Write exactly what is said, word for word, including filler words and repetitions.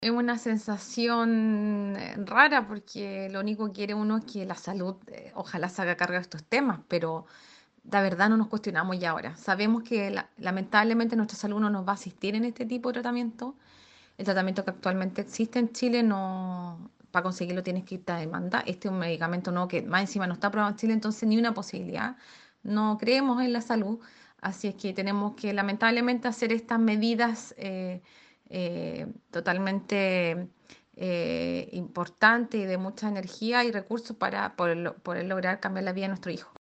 Es una sensación eh, rara porque lo único que quiere uno es que la salud, eh, ojalá se haga cargo de estos temas, pero la verdad no nos cuestionamos ya ahora. Sabemos que la- lamentablemente nuestra salud no nos va a asistir en este tipo de tratamiento. El tratamiento que actualmente existe en Chile no, para conseguirlo tienes que irte a demanda. Este es un medicamento no que más encima no está aprobado en Chile, entonces ni una posibilidad. No creemos en la salud, así es que tenemos que lamentablemente hacer estas medidas eh, eh, totalmente eh, importantes y de mucha energía y recursos para poder, poder lograr cambiar la vida de nuestro hijo.